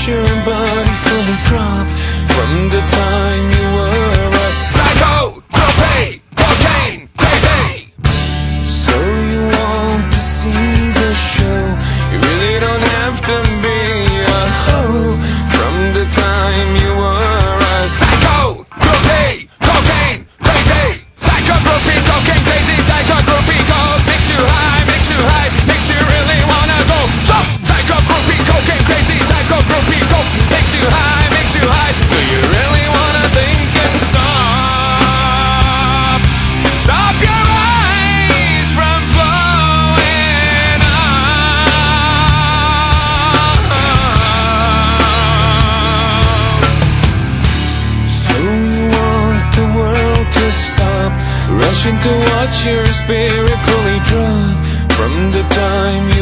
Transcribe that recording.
your body fully drop from the time you were a psycho, propane, cocaine, crazy. So you want to see the show? You really don't have to be a hoe. From the time you were a psycho, propane, cocaine, crazy. Psycho, propane, cocaine, crazy. Psycho, propane, coke makes you high, makes you high, makes you really wanna go. So, psycho, propane, cocaine, crazy. Psycho, propane, coke makes you high, makes you high. Do you really wanna think and stop? Stop your eyes from flowing out. So you want the world to stop, rushing to watch your spirit fully drop from the time